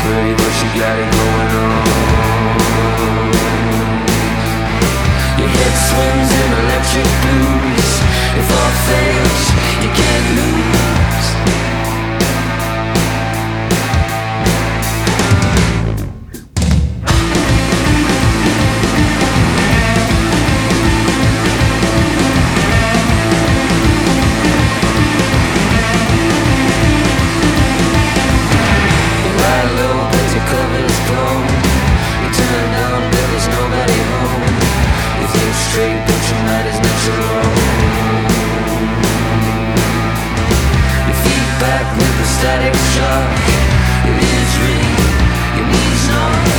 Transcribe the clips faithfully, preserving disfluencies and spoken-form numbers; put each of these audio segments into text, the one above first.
pretty, but she got it going on. Your head swims in electric blues. If all fails, you can't lose. Static shock, your ears ring, your knees knock.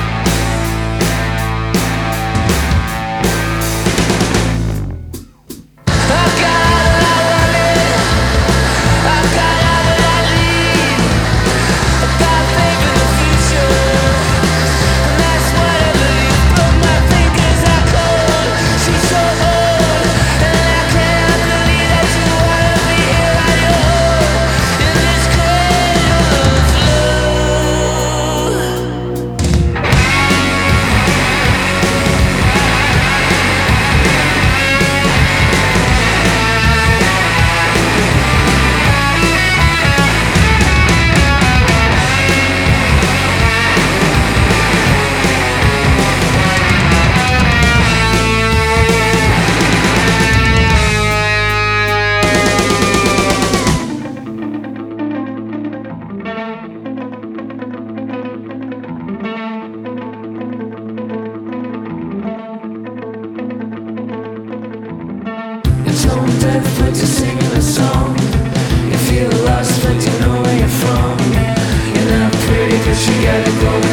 I've got what I wanted, I've got all that I need. I've got faith in the future, and that's what I believe. But my fingers are cold, she's so old, and I can't believe that you wanna be here on your own. In this tone deaf, but you're singing a song. You feel lost, but you know where you're from. You're not pretty, but you gotta go.